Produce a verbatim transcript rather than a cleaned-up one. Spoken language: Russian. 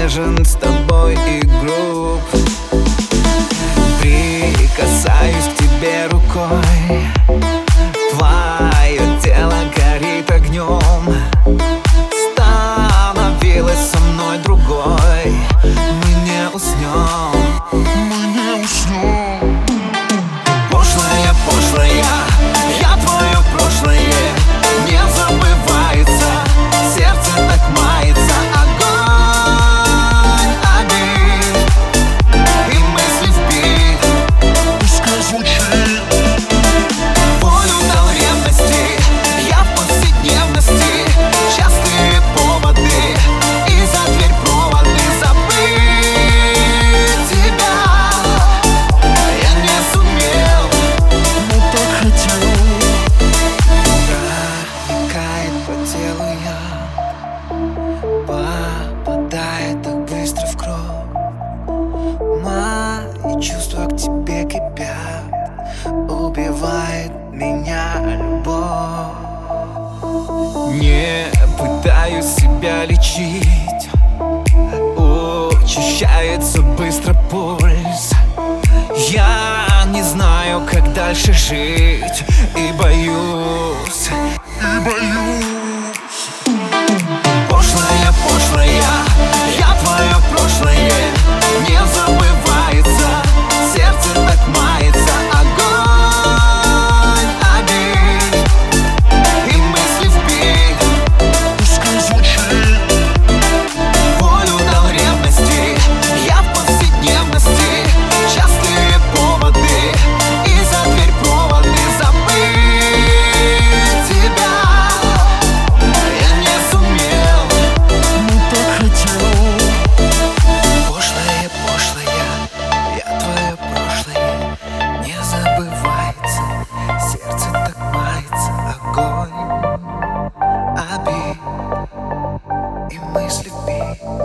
нежен с тобой и груб. Прикасаюсь к тебе рукой, твое тело горит огнем. Становилась со мной другой, мы не уснем, мы не уснем. Пошлая, пошлая, я твое прошлое, не забывается, сердце так мается. Огонь обид и мысли в бит, пускай звучит. Волю дал ревности, я в повседневности, частые поводы и за дверь проводы. Забыть тебя я не сумел, но так хотел. Проникает по телу я, попадает так быстро в кровь. Мои чувства к тебе кипят, убивает меня любовь. Не пытаюсь себя лечить, учащается быстро пульс. Я не знаю, как дальше жить, и боюсь, и боюсь. Пошлая, пошлая, я твое прошлое, не забывается, сердце так мается. Огонь обид и мысли в бит, пускай звучит. Волю дал ревности, я в повседневности, частые поводы и за дверь проводы. Забыть тебя я не сумел, но так хотел. Пошлая, пошлая, я твое прошлое, не забывается, сердце так мается. Огонь обид и мысли в бит.